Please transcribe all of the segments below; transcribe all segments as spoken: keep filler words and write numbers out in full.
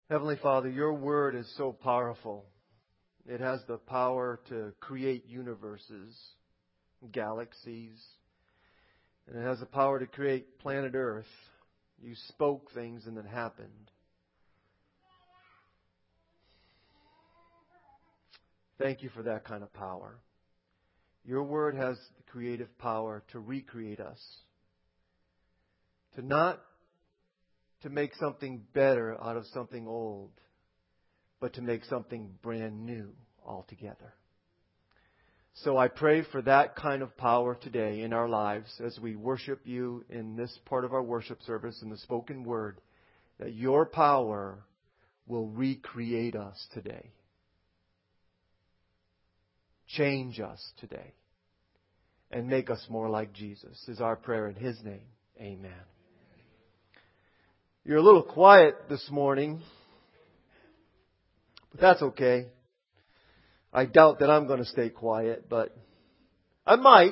Heavenly Father, your word is so powerful. It has the power to create universes, galaxies, and it has the power to create planet Earth. You spoke things and it happened. Thank you for that kind of power. Your word has the creative power to recreate us. To not to make something better out of something old, but to make something brand new altogether. So I pray for that kind of power today in our lives as we worship you in this part of our worship service, in the spoken word, that your power will recreate us today. Change us today. And make us more like Jesus, is our prayer in His name. Amen. You're a little quiet this morning, but that's okay. I doubt that I'm going to stay quiet, but I might.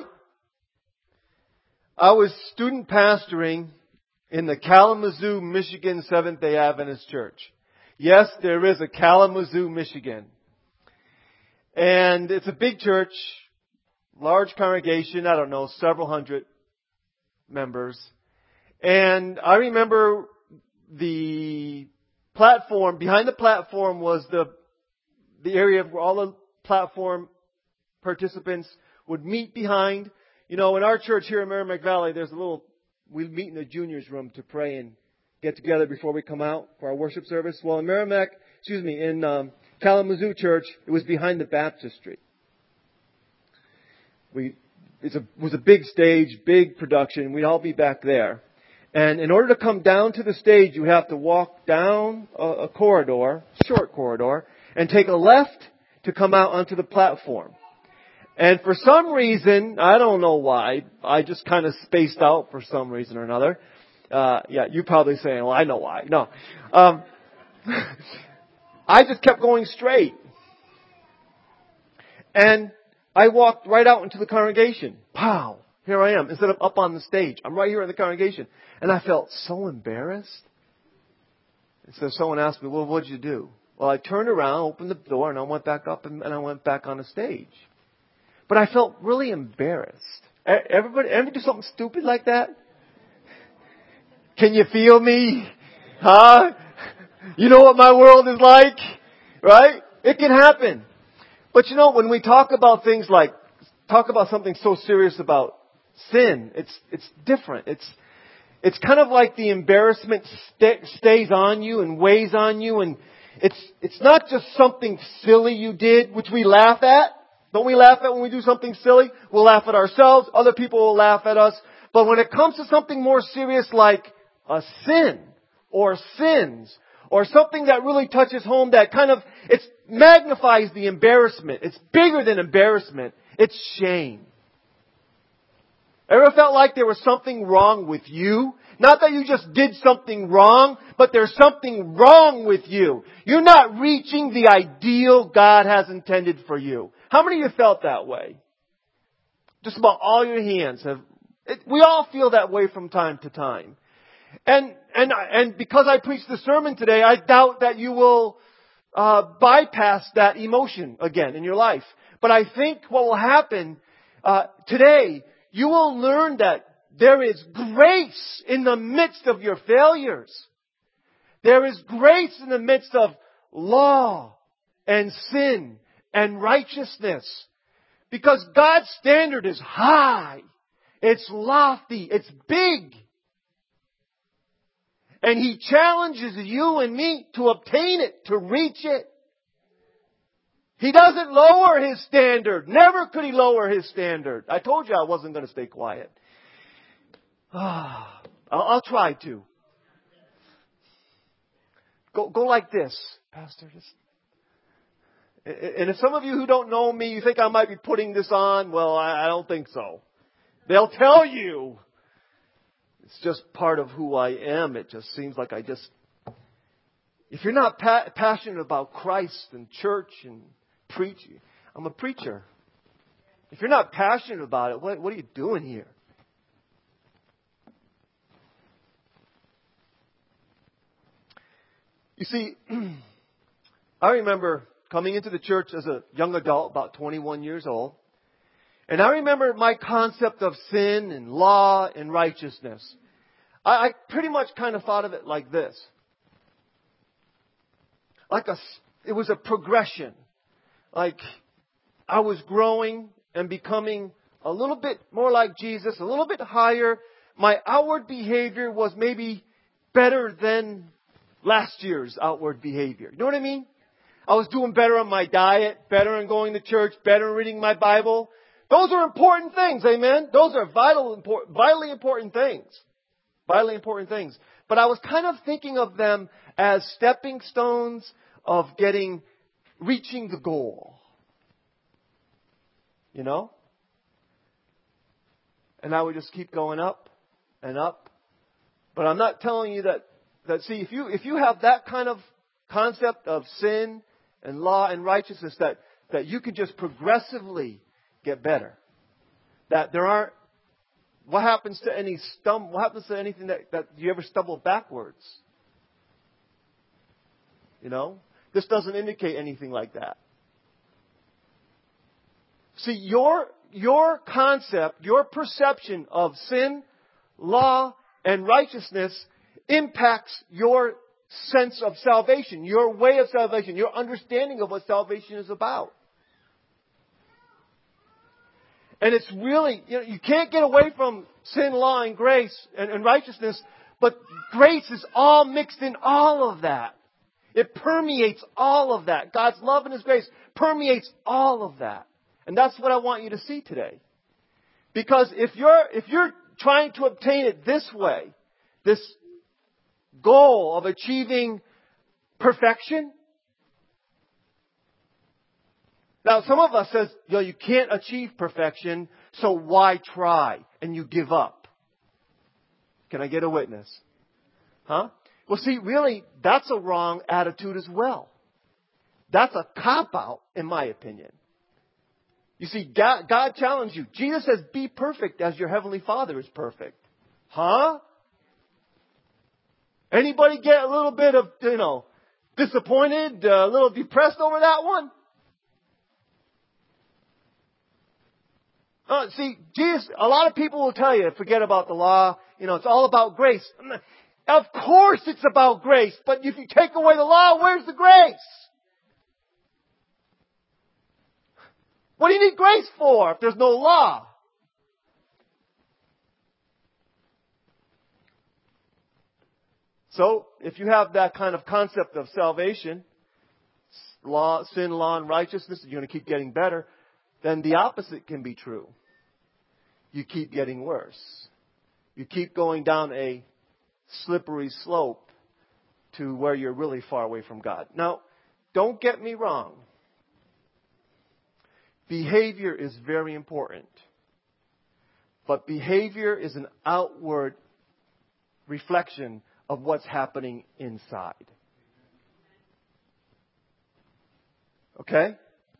I was student pastoring in the Kalamazoo, Michigan Seventh-day Adventist Church. Yes, there is a Kalamazoo, Michigan. And it's a big church, large congregation, I don't know, several hundred members. And I remember the platform, behind the platform was the the area where all the platform participants would meet behind. You know, in our church here in Merrimack Valley, there's a little, we meet in the juniors room to pray and get together before we come out for our worship service. Well, in Merrimack, excuse me, in um, Kalamazoo Church, it was behind the baptistry. We, it's a, it was a big stage, big production. We'd all be back there. And in order to come down to the stage, you have to walk down a, a corridor, short corridor, and take a left to come out onto the platform. And for some reason, I don't know why, I just kind of spaced out for some reason or another. Uh, yeah, you're probably saying, well, I know why. No. Um, I just kept going straight. And I walked right out into the congregation. Pow! Here I am, instead of up on the stage. I'm right here in the congregation. And I felt so embarrassed. And so someone asked me, well, what did you do? Well, I turned around, opened the door, and I went back up and, and I went back on the stage. But I felt really embarrassed. Everybody, ever do something stupid like that? Can you feel me? Huh? You know what my world is like? Right? It can happen. But you know, when we talk about things like, talk about something so serious about sin, it's it's different. It's it's kind of like the embarrassment st- stays on you and weighs on you, and it's it's not just something silly you did, which we laugh at. Don't we laugh at when we do something silly? We'll laugh at ourselves. Other people will laugh at us. But when it comes to something more serious like a sin or sins or something that really touches home, that kind of, it magnifies the embarrassment. It's bigger than embarrassment. It's shame. Ever felt like there was something wrong with you? Not that you just did something wrong, but there's something wrong with you. You're not reaching the ideal God has intended for you. How many of you felt that way? Just about all your hands have. It, we all feel that way from time to time. And and and because I preached the sermon today, I doubt that you will uh, bypass that emotion again in your life. But I think what will happen uh, today, you will learn that there is grace in the midst of your failures. There is grace in the midst of law and sin and righteousness. Because God's standard is high. It's lofty. It's big. And He challenges you and me to obtain it, to reach it. He doesn't lower His standard. Never could He lower His standard. I told you I wasn't going to stay quiet. Ah, I'll, I'll try to. Go, go like this, Pastor. Just, and if some of you who don't know me, you think I might be putting this on, well, I, I don't think so. They'll tell you. It's just part of who I am. It just seems like I just... If you're not pa- passionate about Christ and church and preaching, I'm a preacher. If you're not passionate about it, what, what are you doing here? You see, I remember coming into the church as a young adult, about twenty-one years old. And I remember my concept of sin and law and righteousness. I, I pretty much kind of thought of it like this. Like a, it was a progression. Like I was growing and becoming a little bit more like Jesus, a little bit higher. My outward behavior was maybe better than last year's outward behavior. You know what I mean? I was doing better on my diet, better in going to church, better in reading my Bible. Those are important things, amen? Those are vital, important, vitally important things. Vitally important things. But I was kind of thinking of them as stepping stones of getting, reaching the goal. You know? And I would just keep going up and up. But I'm not telling you that, that see, if you, if you have that kind of concept of sin and law and righteousness, that, that you can just progressively get better. That there aren't, what happens to any stum, what happens to anything that, that you ever stumble backwards? You know? This doesn't indicate anything like that. See, your, your concept, your perception of sin, law, and righteousness impacts your sense of salvation, your way of salvation, your understanding of what salvation is about. And it's really, you know, you can't get away from sin, law, and grace and, and righteousness, but grace is all mixed in all of that. It permeates all of that. God's love and His grace permeates all of that. And that's what I want you to see today. Because if you're, if you're trying to obtain it this way, this goal of achieving perfection. Now, some of us says, you know, you can't achieve perfection, so why try? And you give up. Can I get a witness? Huh? Well, see, really, that's a wrong attitude as well. That's a cop-out, in my opinion. You see, God, God challenged you. Jesus says, be perfect as your Heavenly Father is perfect. Huh? Anybody get a little bit of, you know, disappointed, a little depressed over that one? Uh, see, Jesus, a lot of people will tell you, forget about the law. You know, it's all about grace. Of course it's about grace, but if you take away the law, where's the grace? What do you need grace for if there's no law? So, if you have that kind of concept of salvation, law, sin, law, and righteousness, and you're going to keep getting better, then the opposite can be true. You keep getting worse. You keep going down a slippery slope to where you're really far away from God. Now, don't get me wrong. Behavior is very important. But behavior is an outward reflection of what's happening inside. Okay?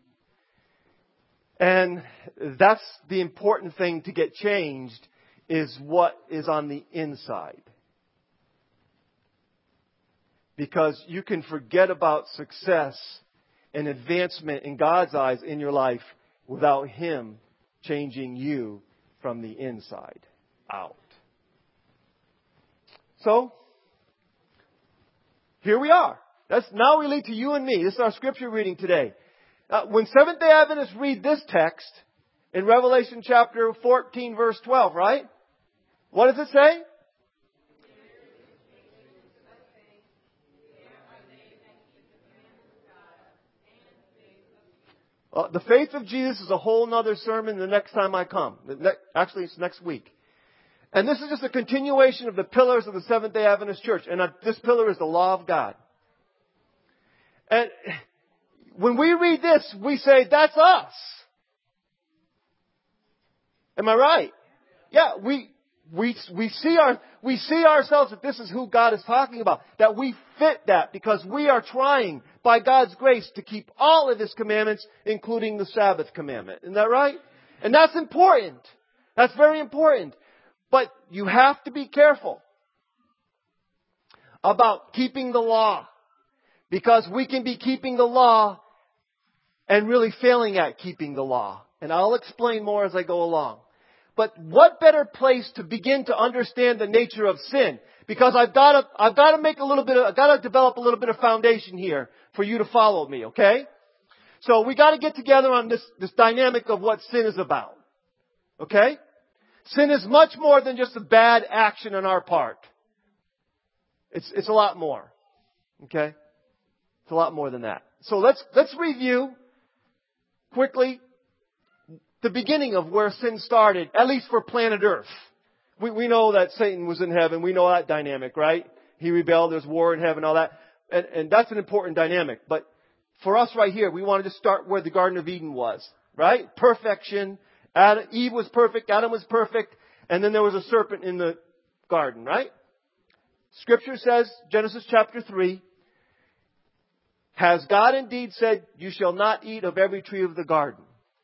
And that's the important thing to get changed, is what is on the inside. Because you can forget about success and advancement in God's eyes in your life without Him changing you from the inside out. So, here we are. That's now relate to you and me. This is our scripture reading today. Uh, when Seventh-day Adventists read this text in Revelation chapter fourteen, verse twelve, right? What does it say? Uh, the faith of Jesus is a whole nother sermon the next time I come. The ne- Actually, it's next week. And this is just a continuation of the pillars of the Seventh-day Adventist Church. And uh, this pillar is the law of God. And when we read this, we say, that's us. Am I right? Yeah, we, we, we see our, we see ourselves that this is who God is talking about. That we fit that because we are trying, by God's grace, to keep all of His commandments, including the Sabbath commandment. Isn't that right? And that's important. That's very important. But you have to be careful about keeping the law Because we can be keeping the law and really failing at keeping the law. And I'll explain more as I go along. But what better place to begin to understand the nature of sin? Because I've got to, I've got to make a little bit of, I've got to develop a little bit of foundation here for you to follow me, okay? So we got to get together on this, this dynamic of what sin is about. Okay? Sin is much more than just a bad action on our part. It's, it's a lot more. Okay? It's a lot more than that. So let's, let's review quickly the beginning of where sin started, at least for planet Earth. We, we know that Satan was in heaven. We know that dynamic, right? He rebelled. There's war in heaven, all that. And, and that's an important dynamic. But for us right here, we wanted to start where the Garden of Eden was, right? Perfection. Adam, Eve was perfect. Adam was perfect. And then there was a serpent in the garden, right? Scripture says, Genesis chapter three, has God indeed said, you shall not eat of every tree of the garden?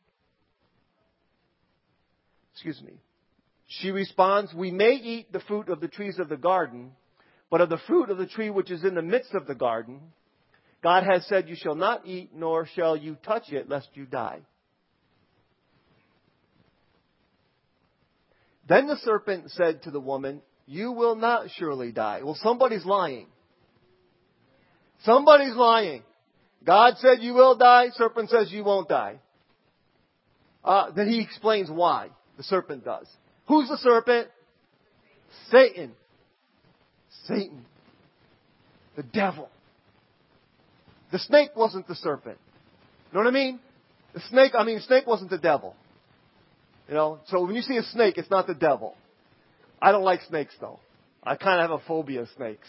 Excuse me. She responds, we may eat the fruit of the trees of the garden, but of the fruit of the tree which is in the midst of the garden, God has said, you shall not eat, nor shall you touch it, lest you die. Then the serpent said to the woman, you will not surely die. Well, somebody's lying. Somebody's lying. God said you will die. Serpent says you won't die. Uh, then he explains why. The serpent does. Who's the serpent? Satan. Satan. The devil. The snake wasn't the serpent. You know what I mean? The snake, I mean, the snake wasn't the devil. You know, so when you see a snake, it's not the devil. I don't like snakes though. I kind of have a phobia of snakes.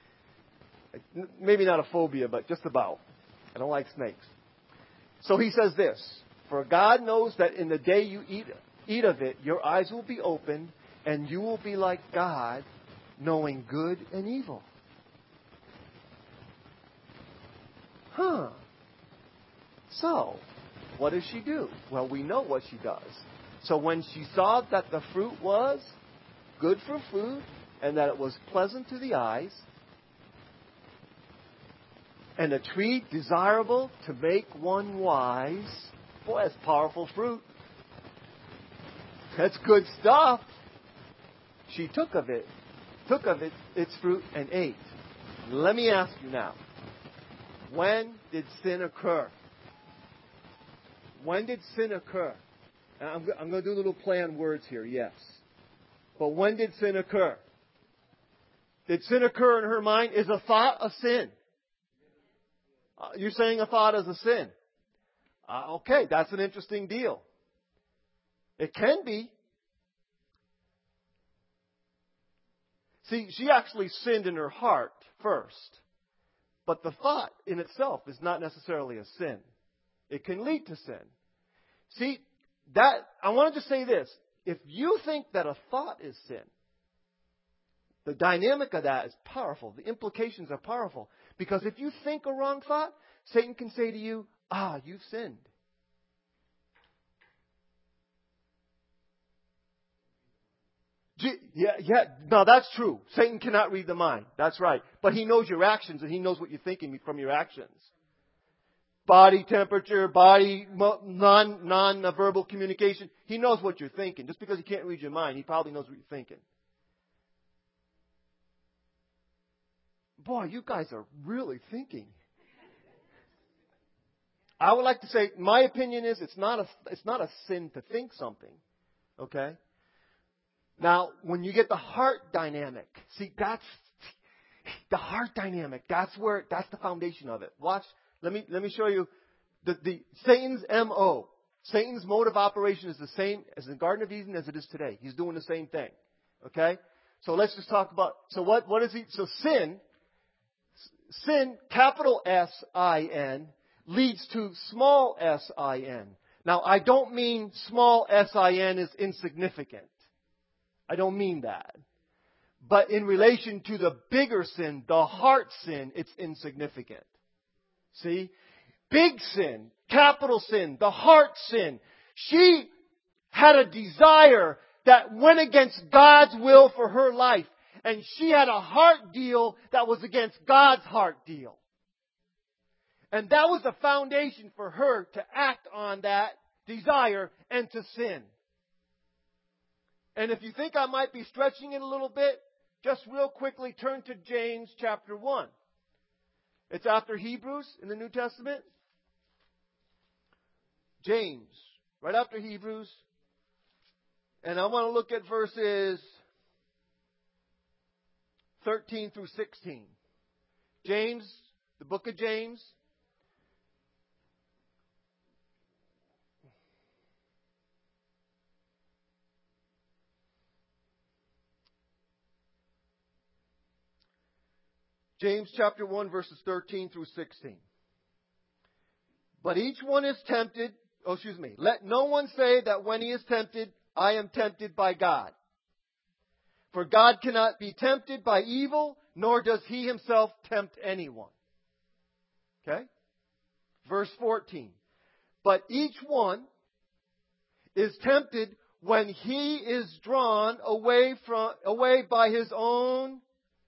Maybe not a phobia, but just about. I don't like snakes. So he says this, for God knows that in the day you eat, eat of it, your eyes will be open and you will be like God, knowing good and evil. Huh. So, what does she do? Well, we know what she does. So when she saw that the fruit was good for food and that it was pleasant to the eyes and a tree desirable to make one wise, boy, that's powerful fruit. That's good stuff. She took of it, took of it its fruit and ate. Let me ask you now, when did sin occur? When did sin occur? I'm, I'm going to do a little play on words here, yes. But when did sin occur? Did sin occur in her mind? Is a thought a sin? Uh, you're saying a thought is a sin. Uh, okay, that's an interesting deal. It can be. See, she actually sinned in her heart first. But the thought in itself is not necessarily a sin. It can lead to sin. See, that I wanted to say this. If you think that a thought is sin, the dynamic of that is powerful. The implications are powerful. Because if you think a wrong thought, Satan can say to you, ah, you've sinned. Yeah, yeah, no, that's true. Satan cannot read the mind. That's right. But he knows your actions and he knows what you're thinking from your actions. Body temperature, body, non, non-verbal communication. He knows what you're thinking. Just because he can't read your mind, he probably knows what you're thinking. Boy, you guys are really thinking. I would like to say, my opinion is it's not a, it's not a sin to think something. Okay? Now, when you get the heart dynamic, see, that's the heart dynamic. That's where, that's the foundation of it. Watch. Let me, let me show you the, the Satan's M O. Satan's mode of operation is the same as in the Garden of Eden as it is today. He's doing the same thing. Okay? So let's just talk about, so what, what is he, so sin, sin, capital S I N, leads to small s I n. Now, I don't mean small s I n is insignificant. I don't mean that. But in relation to the bigger sin, the heart sin, it's insignificant. See? Big sin, capital sin, the heart sin. She had a desire that went against God's will for her life. And she had a heart deal that was against God's heart deal. And that was the foundation for her to act on that desire and to sin. And if you think I might be stretching it a little bit, just real quickly turn to James chapter one. It's after Hebrews in the New Testament. James, right after Hebrews. And I want to look at verses thirteen through sixteen. James, the book of James. James chapter one, verses thirteen through sixteen. But each one is tempted, oh, excuse me, let no one say that when he is tempted, I am tempted by God. For God cannot be tempted by evil, nor does he himself tempt anyone. Okay? Verse fourteen. But each one is tempted when he is drawn away from, away by his own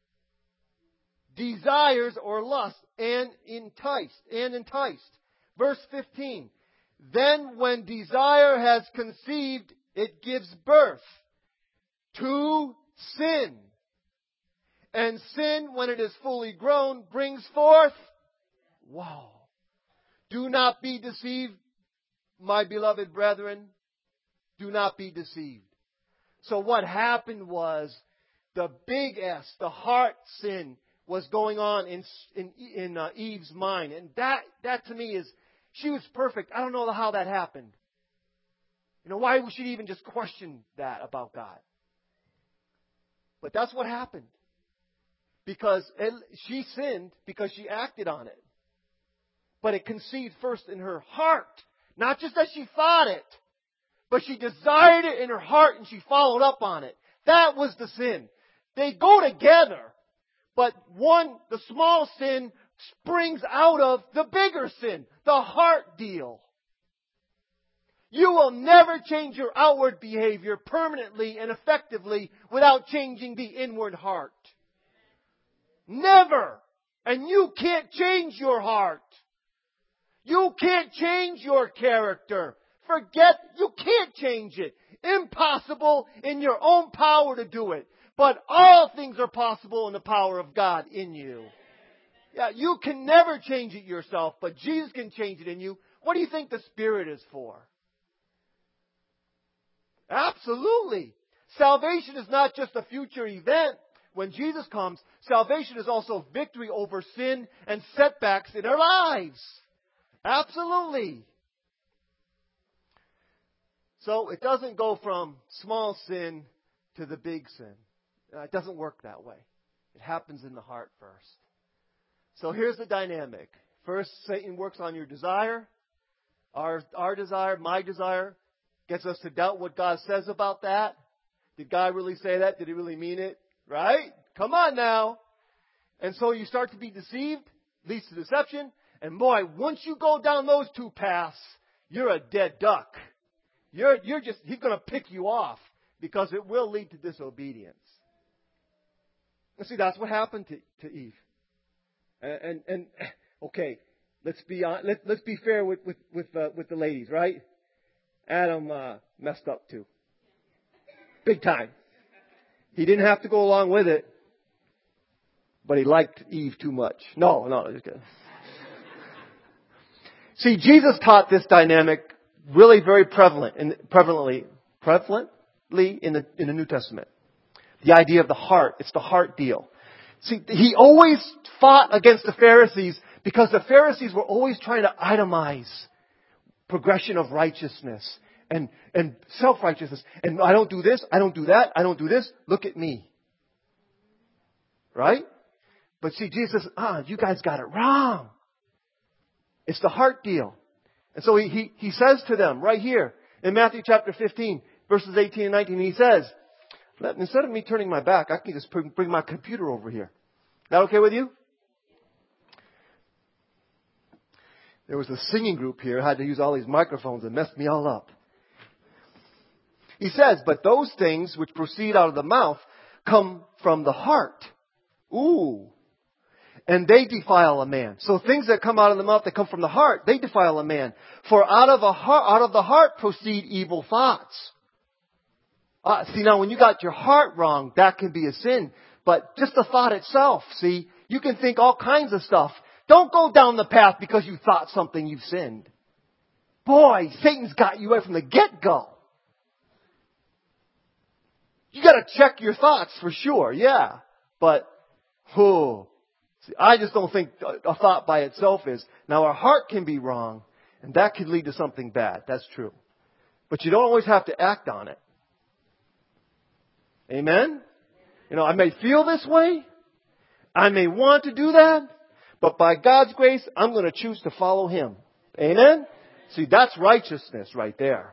desires or lust and enticed, and enticed. Verse fifteen. Then when desire has conceived, it gives birth to sin. And sin, when it is fully grown, brings forth, wow. Do not be deceived, my beloved brethren. Do not be deceived. So what happened was the big S, the heart sin, was going on in in, in uh, Eve's mind. And that, that to me is, she was perfect. I don't know how that happened. You know, why would she even just question that about God? But that's what happened. Because it, she sinned because she acted on it. But it conceived first in her heart. Not just that she thought it, but she desired it in her heart and she followed up on it. That was the sin. They go together. But one, the small sin, springs out of the bigger sin, the heart deal. You will never change your outward behavior permanently and effectively without changing the inward heart. Never. And you can't change your heart. You can't change your character. Forget, you can't change it. Impossible in your own power to do it. But all things are possible in the power of God in you. Yeah, you can never change it yourself, but Jesus can change it in you. What do you think the Spirit is for? Absolutely. Salvation is not just a future event. When Jesus comes, salvation is also victory over sin and setbacks in our lives. Absolutely. So it doesn't go from small sin to the big sin. It doesn't work that way. It happens in the heart first. So here's the dynamic. First, Satan works on your desire. Our, our desire, my desire, gets us to doubt what God says about that. Did God really say that? Did He really mean it? Right? Come on now. And so you start to be deceived, leads to deception. And boy, once you go down those two paths, you're a dead duck. You're, you're just, He's going to pick you off because it will lead to disobedience. And see, that's what happened to, to Eve. And, and, and okay, let's be on, let, let's be fair with with with, uh, with the ladies, right? Adam uh, messed up too, big time. He didn't have to go along with it, but he liked Eve too much. No, no, just kidding. See, Jesus taught this dynamic really very prevalent, in, prevalently, prevalently in the in the New Testament. The idea of the heart. It's the heart deal. See, He always fought against the Pharisees because the Pharisees were always trying to itemize progression of righteousness and, and self-righteousness. And I don't do this, I don't do that, I don't do this, look at me. Right? But see, Jesus says, ah, you guys got it wrong. It's the heart deal. And so he, he, he says to them right here in Matthew chapter fifteen, verses eighteen and nineteen, He says, Let, instead of me turning my back, I can just bring, bring my computer over here. Is that okay with you? There was a singing group here. I had to use all these microphones and messed me all up. He says, but those things which proceed out of the mouth come from the heart. Ooh. and they defile a man. So things that come out of the mouth that come from the heart, they defile a man. For out of a heart, out of the heart proceed evil thoughts. Uh, see, now when you got your heart wrong, that can be a sin. But just the thought itself, see, you can think all kinds of stuff. Don't go down the path because you thought something you've sinned. Boy, Satan's got you right from the get-go. You got to check your thoughts for sure, yeah. But, oh, see, I just don't think a thought by itself is. Now, our heart can be wrong, and that could lead to something bad. That's true. But you don't always have to act on it. Amen? You know, I may feel this way. I may want to do that. But by God's grace, I'm going to choose to follow Him. Amen? See, that's righteousness right there.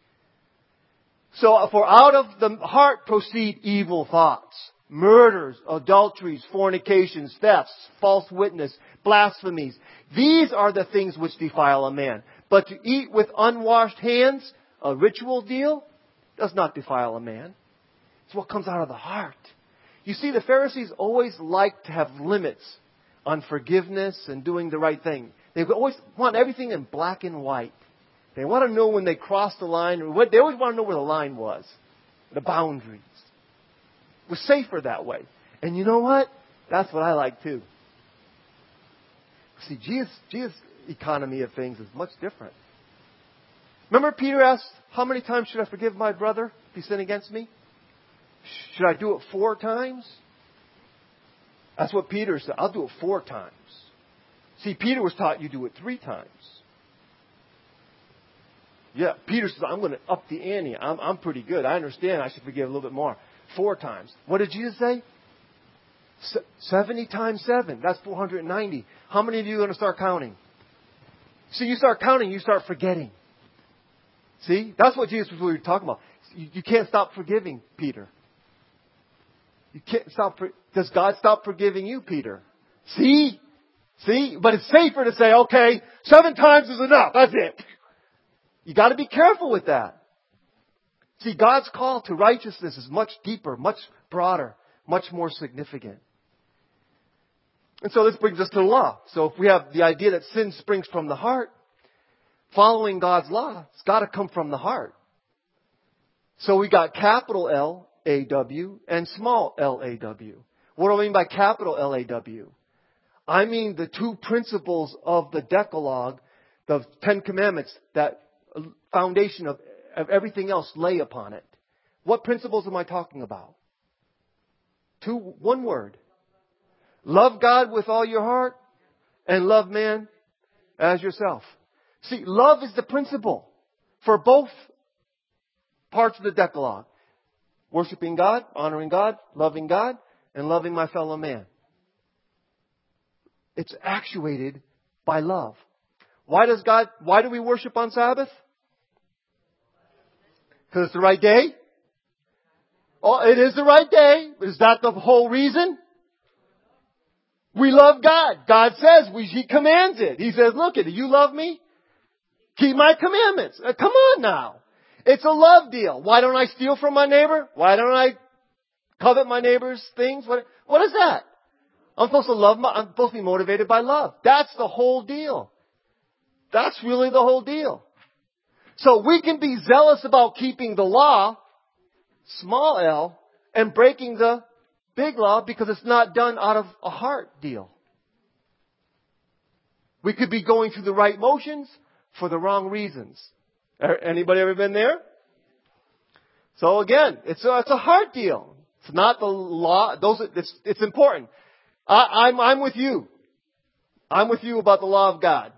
So, for out of the heart proceed evil thoughts, murders, adulteries, fornications, thefts, false witness, blasphemies. These are the things which defile a man. But to eat with unwashed hands, a ritual deal, does not defile a man. It's what comes out of the heart. You see, the Pharisees always liked to have limits on forgiveness and doing the right thing. They always want everything in black and white. They want to know when they cross the line. They always want to know where the line was, the boundaries. It was safer that way. And you know what? That's what I like too. See, Jesus, Jesus' economy of things is much different. Remember Peter asked, how many times should I forgive my brother if he sinned against me? Should I do it four times? That's what Peter said. I'll do it four times. See, Peter was taught you do it three times. Yeah, Peter says, I'm going to up the ante. I'm, I'm pretty good. I understand I should forgive a little bit more. Four times. What did Jesus say? Se- seventy times seven. That's four hundred ninety. How many of you are going to start counting? See, you start counting, you start forgetting. See? That's what Jesus was really talking about. You, you can't stop forgiving, Peter. You can't stop. For, does God stop forgiving you, Peter? See? See? But it's safer to say, okay, seven times is enough. That's it. You got to be careful with that. See, God's call to righteousness is much deeper, much broader, much more significant. And so this brings us to the law. So if we have the idea that sin springs from the heart, following God's law, it's got to come from the heart. So we got capital L A W and small L A W. What do I mean by capital L A W? I mean the two principles of the Decalogue, the Ten Commandments, that foundation of, of everything else lay upon it. What principles am I talking about? Two, one word. Love God with all your heart and love man as yourself. See, love is the principle for both parts of the Decalogue. Worshiping God, honoring God, loving God, and loving my fellow man. It's actuated by love. Why does God, why do we worship on Sabbath? Because it's the right day? Oh, it is the right day. Is that the whole reason? We love God. God says, we, He commands it. He says, look at it. You love me? Keep my commandments. Uh, come on now. It's a love deal. Why don't I steal from my neighbor? Why don't I covet my neighbor's things? What, what is that? I'm supposed to love my, I'm supposed to be motivated by love. That's the whole deal. That's really the whole deal. So we can be zealous about keeping the law, small l, and breaking the big law because it's not done out of a heart deal. We could be going through the right motions for the wrong reasons. Anybody ever been there? So again, it's a, it's a heart deal. It's not the law. Those, it's, it's important. I, I'm, I'm with you. I'm with you about the law of God.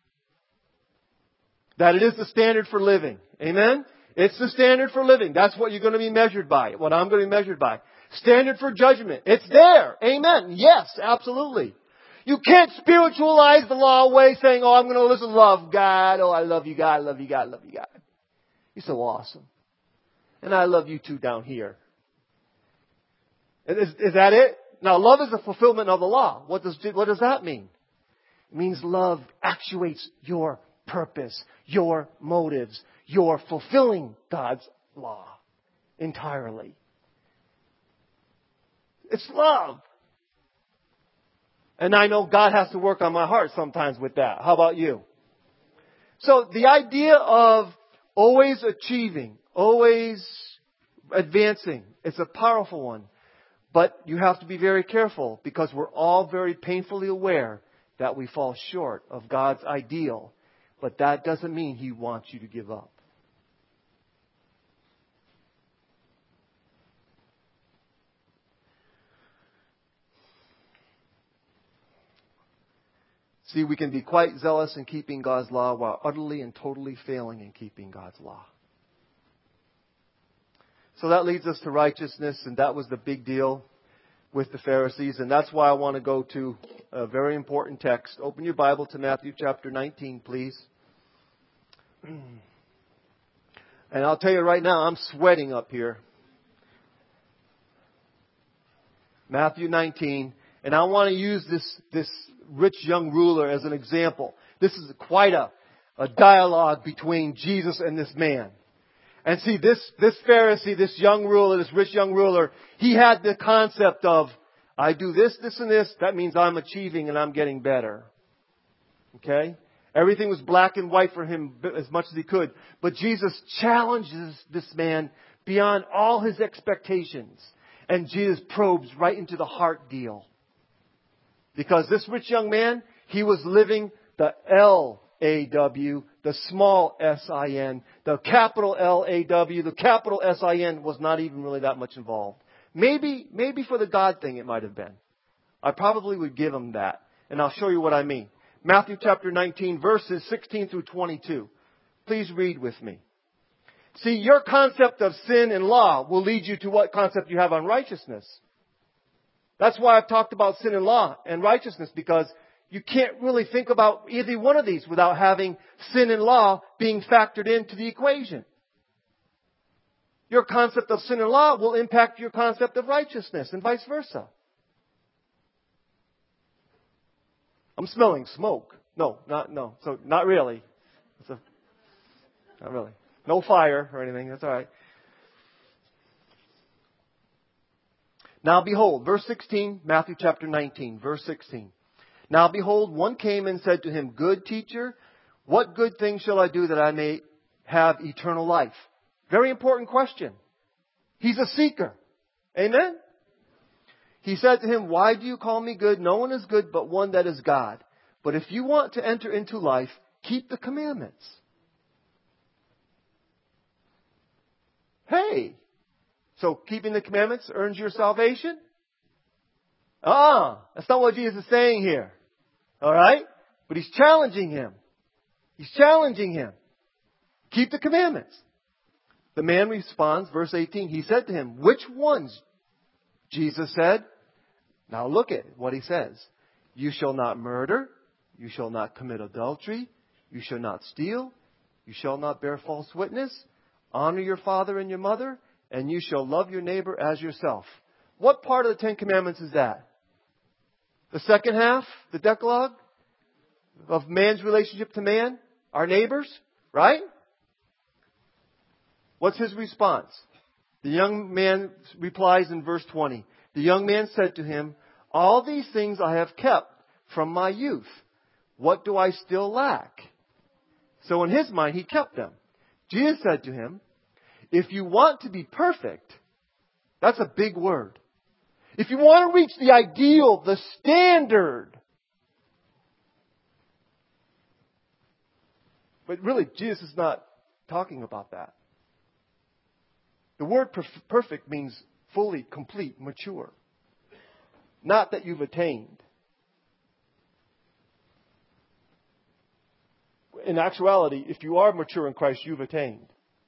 That it is the standard for living. Amen? It's the standard for living. That's what you're going to be measured by. What I'm going to be measured by. Standard for judgment. It's there. Amen. Yes, absolutely. You can't spiritualize the law away saying, oh, I'm going to listen to love God. Oh, I love you, God. I love you, God. I love you, God. You're so awesome. And I love you too down here. Is, is that it? Now, love is the fulfillment of the law. What does, what does that mean? It means love actuates your purpose, your motives, your fulfilling God's law entirely. It's love. And I know God has to work on my heart sometimes with that. How about you? So the idea of always achieving, always advancing, it's a powerful one. But you have to be very careful because we're all very painfully aware that we fall short of God's ideal. But that doesn't mean He wants you to give up. See, we can be quite zealous in keeping God's law while utterly and totally failing in keeping God's law. So that leads us to righteousness, and that was the big deal with the Pharisees. And that's why I want to go to a very important text. Open your Bible to Matthew chapter nineteen, please. And I'll tell you right now, I'm sweating up here. Matthew nineteen. And I want to use this, this rich young ruler as an example. This is quite a, a dialogue between Jesus and this man. And see, this, this Pharisee, this young ruler, this rich young ruler, he had the concept of, I do this, this, and this. That means I'm achieving and I'm getting better. Okay? Everything was black and white for him as much as he could. But Jesus challenges this man beyond all his expectations. And Jesus probes right into the heart deal. Because this rich young man, he was living the L A W, the small S I N, the capital L A W, the capital S I N was not even really that much involved. Maybe, maybe for the God thing it might have been. I probably would give him that. And I'll show you what I mean. Matthew chapter nineteen, verses sixteen through twenty-two. Please read with me. See, your concept of sin and law will lead you to what concept you have on righteousness. That's why I've talked about sin and law and righteousness, because you can't really think about either one of these without having sin and law being factored into the equation. Your concept of sin and law will impact your concept of righteousness and vice versa. I'm smelling smoke. No, not, no. So, not really. It's a, not really. No fire or anything. That's all right. Now behold, verse sixteen, Matthew chapter nineteen, verse sixteen. Now behold, one came and said to him, Good teacher, what good thing shall I do that I may have eternal life? Very important question. He's a seeker. Amen? He said to him, Why do you call me good? No one is good but one, that is God. But if you want to enter into life, keep the commandments. Hey! So keeping the commandments earns your salvation? Ah, that's not what Jesus is saying here. Alright? But He's challenging him. He's challenging him. Keep the commandments. The man responds, verse eighteen, he said to him, Which ones? Jesus said, now look at what he says. You shall not murder. You shall not commit adultery. You shall not steal. You shall not bear false witness. Honor your father and your mother. And you shall love your neighbor as yourself. What part of the Ten Commandments is that? The second half, the Decalogue, of man's relationship to man, our neighbors, right? What's his response? The young man replies in verse twenty. The young man said to him, All these things I have kept from my youth. What do I still lack? So in his mind, he kept them. Jesus said to him, If you want to be perfect, that's a big word. If you want to reach the ideal, the standard. But really, Jesus is not talking about that. The word perf- perfect means fully, complete, mature. Not that you've attained. In actuality, if you are mature in Christ, you've attained.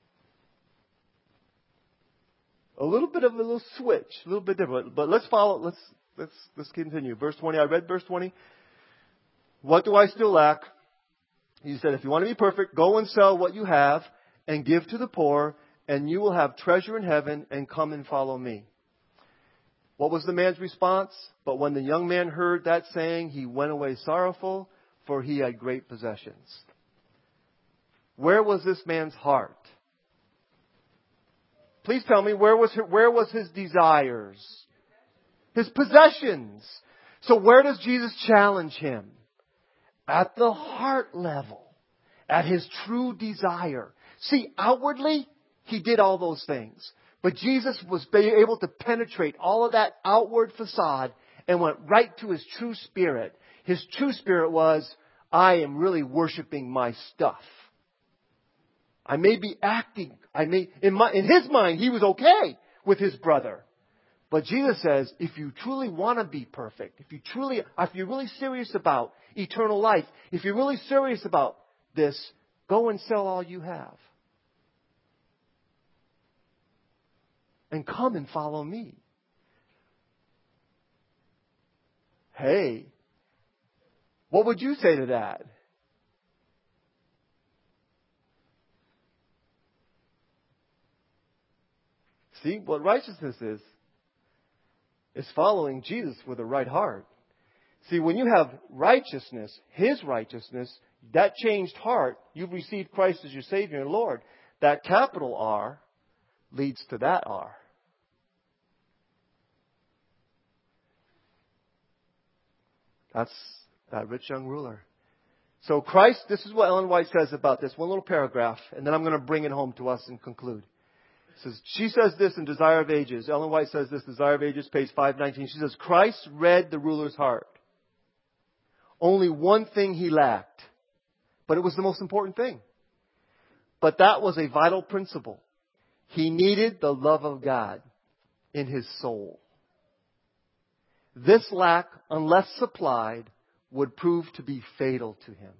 A little bit of a little switch, a little bit different. But let's follow, let's, let's, let's continue. Verse twenty, I read verse twenty. What do I still lack? He said, if you want to be perfect, go and sell what you have and give to the poor, and you will have treasure in heaven, and come and follow me. What was the man's response? But when the young man heard that saying, he went away sorrowful, for he had great possessions. Where was this man's heart? Please tell me, where was, where was his desires? His possessions. So where does Jesus challenge him? At the heart level. At his true desire. See, outwardly, he did all those things. But Jesus was able to penetrate all of that outward facade and went right to his true spirit. His true spirit was, I am really worshiping my stuff. I may be acting, I may, in my, in his mind, he was okay with his brother. But Jesus says, if you truly want to be perfect, if you truly, if you're really serious about eternal life, if you're really serious about this, go and sell all you have. And come and follow me. Hey, what would you say to that? See, what righteousness is, is following Jesus with a right heart. See, when you have righteousness, His righteousness, that changed heart, you've received Christ as your Savior and Lord. That capital R leads to that R. That's that rich young ruler. So Christ, this is what Ellen White says about this. One little paragraph, and then I'm going to bring it home to us and conclude. It says, she says this in Desire of Ages. Ellen White says this, Desire of Ages, page five nineteen. She says, Christ read the ruler's heart. Only one thing he lacked. But it was the most important thing. But that was a vital principle. He needed the love of God in his soul. This lack, unless supplied, would prove to be fatal to him.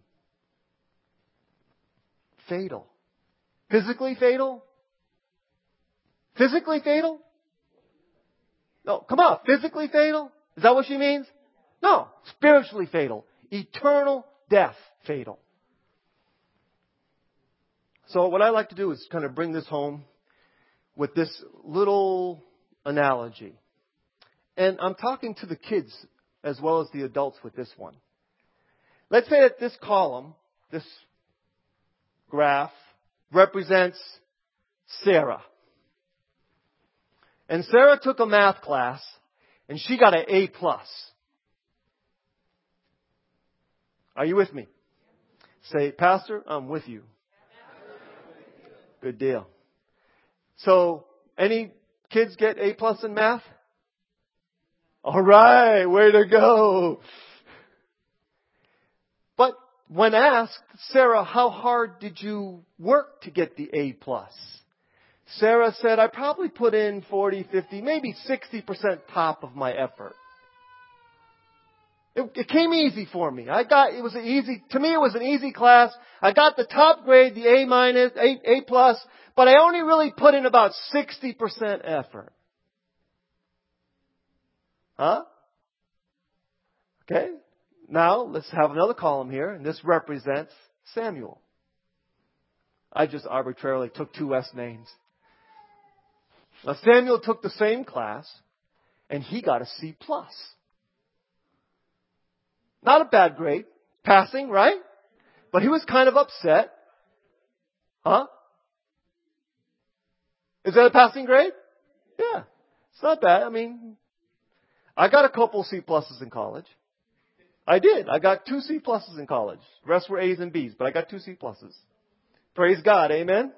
Fatal. Physically fatal? Physically fatal? No, come on. Physically fatal? Is that what she means? No. Spiritually fatal. Eternal death fatal. So what I like to do is kind of bring this home with this little analogy. And I'm talking to the kids as well as the adults with this one. Let's say that this column, this graph, represents Sarah. And Sarah took a math class and she got an A plus. Are you with me? Say, Pastor, I'm with you. Good deal. So, any kids get A plus in math? All right, way to go. But when asked, Sarah, how hard did you work to get the A plus? Sarah said, I probably put in forty, fifty, maybe sixty percent top of my effort. It, it came easy for me. I got, it was an easy, to me it was an easy class. I got the top grade, the A minus, A, A plus, but I only really put in about sixty percent effort. Huh? Okay. Now, let's have another column here, and this represents Samuel. I just arbitrarily took two S names. Now, Samuel took the same class, and he got a C plus. Not a bad grade. Passing, right? But he was kind of upset. Huh? Is that a passing grade? Yeah. It's not bad. I mean, I got a couple C pluses in college. I did. I got two C pluses in college. The rest were A's and B's, but I got two C pluses. Praise God. Amen?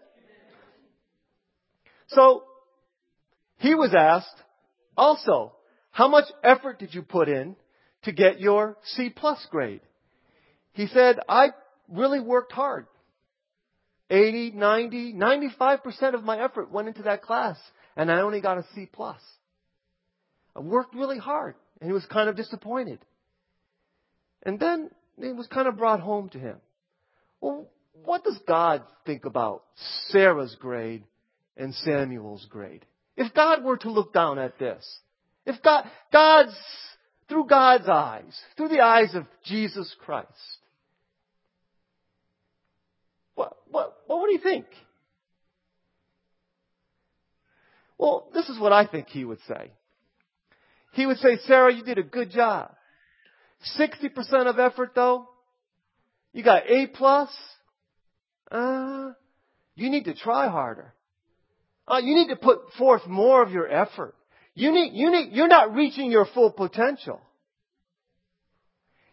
So, he was asked, also, how much effort did you put in to get your C plus grade? He said, I really worked hard. eighty, ninety, ninety-five percent of my effort went into that class, and I only got a C plus. I worked really hard, and he was kind of disappointed. And then it was kind of brought home to him. Well, what does God think about Sarah's grade and Samuel's grade? If God were to look down at this, if God, God's, through God's eyes, through the eyes of Jesus Christ, what, what, what would he think? Well, this is what I think he would say. He would say, Sarah, you did a good job. sixty percent of effort though. You got A plus. Uh, you need to try harder. Uh, you need to put forth more of your effort. You need, you need, you're not reaching your full potential.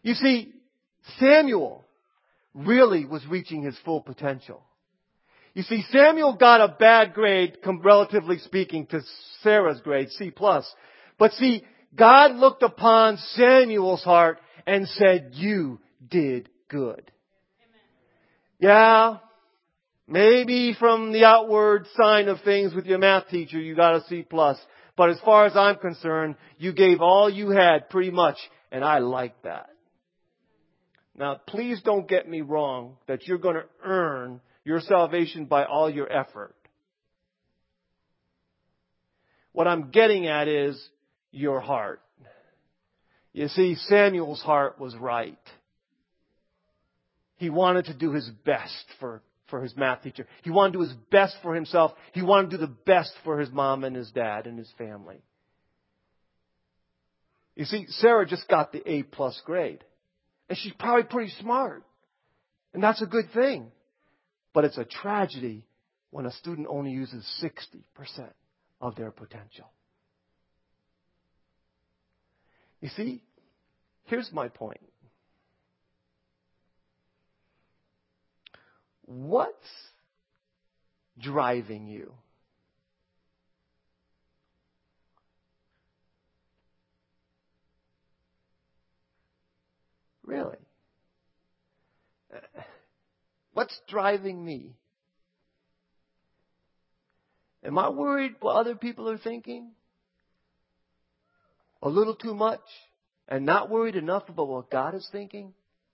You see, Samuel really was reaching his full potential. You see, Samuel got a bad grade, relatively speaking, to Sarah's grade, C plus. But see, God looked upon Samuel's heart and said, you did good. Yeah, maybe from the outward sign of things with your math teacher, you got a C plus. But as far as I'm concerned, you gave all you had pretty much, and I like that. Now, please don't get me wrong that you're going to earn your salvation by all your effort. What I'm getting at is your heart. You see, Samuel's heart was right. He wanted to do his best for, for his math teacher. He wanted to do his best for himself. He wanted to do the best for his mom and his dad and his family. You see, Sarah just got the A plus grade. And she's probably pretty smart. And that's a good thing. But it's a tragedy when a student only uses sixty percent of their potential. You see, here's my point. What's driving you? Really? What's driving me? Am I worried what other people are thinking? A little too much? And not worried enough about what God is thinking?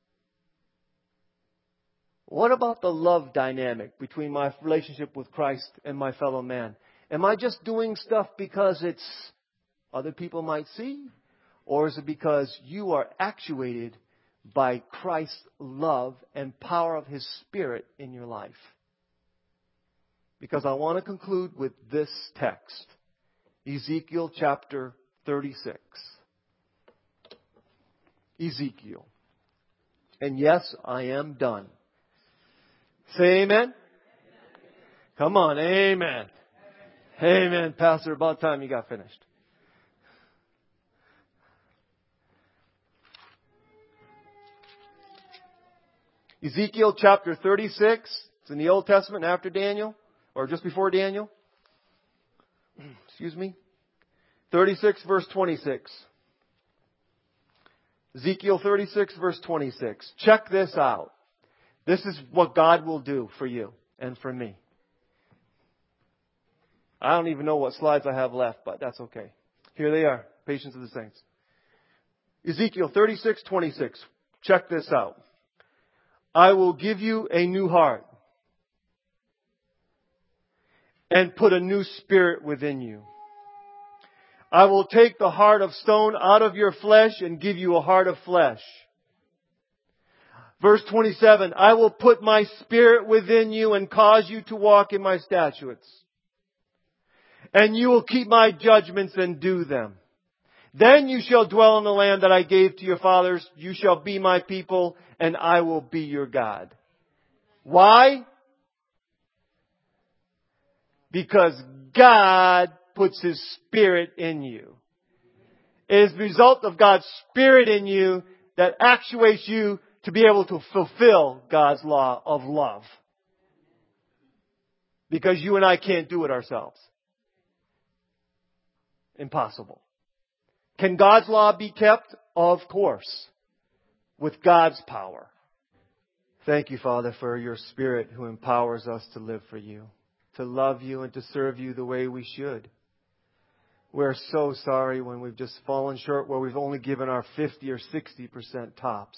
What about the love dynamic between my relationship with Christ and my fellow man? Am I just doing stuff because it's other people might see? Or is it because you are actuated by Christ's love and power of His Spirit in your life? Because I want to conclude with this text. Ezekiel chapter thirty-six. Ezekiel. And yes, I am done. Say amen. Come on, amen. Amen, Pastor. About time you got finished. Ezekiel chapter thirty-six. It's in the Old Testament after Daniel, or just before Daniel. Excuse me. thirty-six verse twenty-six. Ezekiel thirty-six verse twenty-six. Check this out. This is what God will do for you and for me. I don't even know what slides I have left, but that's okay. Here they are. Patience of the saints. Ezekiel thirty-six twenty-six. Check this out. I will give you a new heart and put a new spirit within you. I will take the heart of stone out of your flesh and give you a heart of flesh. Verse twenty-seven, I will put my spirit within you and cause you to walk in my statutes. And you will keep my judgments and do them. Then you shall dwell in the land that I gave to your fathers. You shall be my people, and I will be your God. Why? Because God puts His Spirit in you. It is the result of God's Spirit in you that actuates you to be able to fulfill God's law of love. Because you and I can't do it ourselves. Impossible. Can God's law be kept? Of course. With God's power. Thank you, Father, for your Spirit who empowers us to live for you, to love you and to serve you the way we should. We're so sorry when we've just fallen short, where we've only given our fifty or sixty percent tops.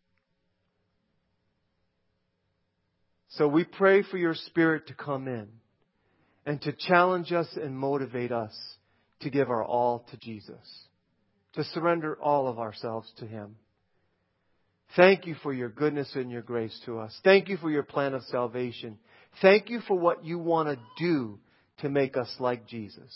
So we pray for your Spirit to come in and to challenge us and motivate us to give our all to Jesus, to surrender all of ourselves to Him. Thank you for your goodness and your grace to us. Thank you for your plan of salvation. Thank you for what you want to do to make us like Jesus.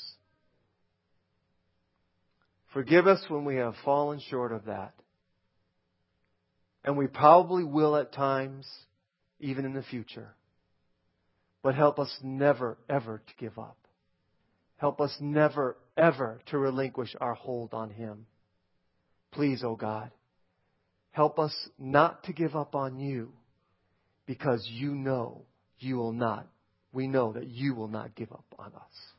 Forgive us when we have fallen short of that. And we probably will at times, even in the future. But help us never, ever to give up. Help us never, ever to relinquish our hold on Him. Please, O God, Help us not to give up on you, because you know you will not. We know that you will not give up on us.